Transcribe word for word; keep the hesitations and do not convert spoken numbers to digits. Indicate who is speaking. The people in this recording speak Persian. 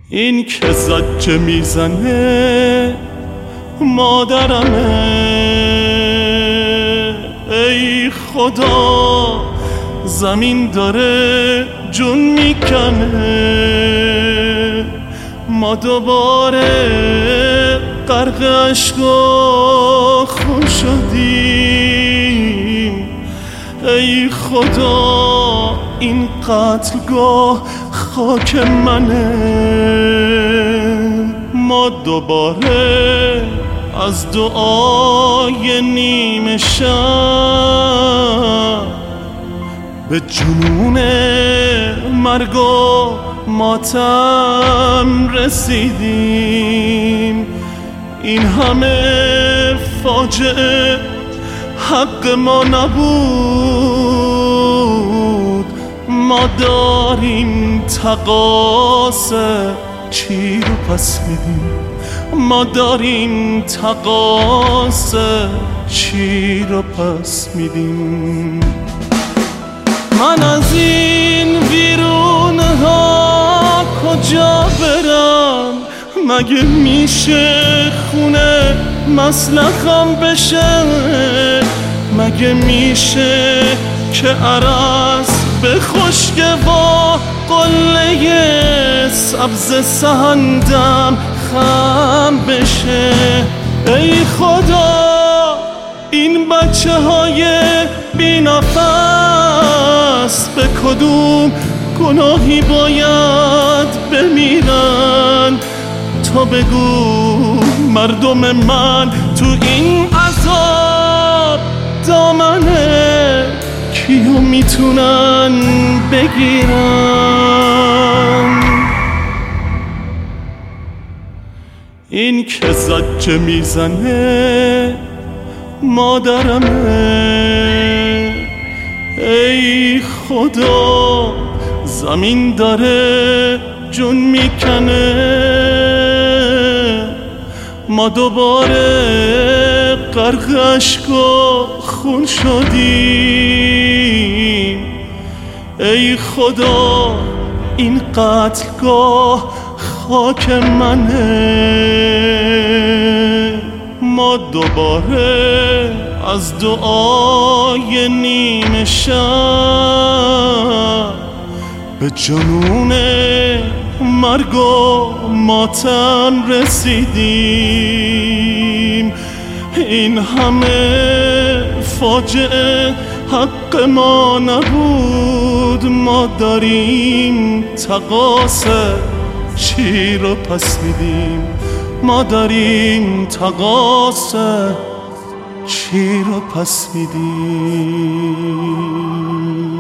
Speaker 1: این که زجه میزنه مادرمه. ای خدا زمین داره جون میکنه، ما دوباره غرق اشک و خون شدیم. ای خدا این قتلگاه خاک منه، ما دوباره از دعای نیمه شب به جنون مرگ و ماتم رسیدیم. این همه فاجعه حق ما نبود، ما داریم تقاصر چی رو پس میدیم، ما داریم تقاصر چی رو پس میدیم. من از این ویرونه ها کجا برم؟ مگه میشه خونه مسلخم بشه؟ مگه میشه که عرض به خشک با قله سبز سهندم خم بشه؟ ای خدا این بچه های بی نفس به کدوم گناهی باید بمیرن؟ تا بگو مردم من تو این عذاب دامنه کیو میتونن بگیرن؟ این که زجه میزنه مادرمه. ای خدا زمین داره جون میکنه، ما دوباره غرق اشک و خون شدیم. ای خدا این قتلگاه خاک منه، ما دوباره از دعای نیمه شب به جنون مرگ و ماتم رسیدیم. این همه فاجعه حق ما نبود، ما داریم تقاصر چی رو پس میدیم، ما داریم تقاصر چی رو پس میدیم.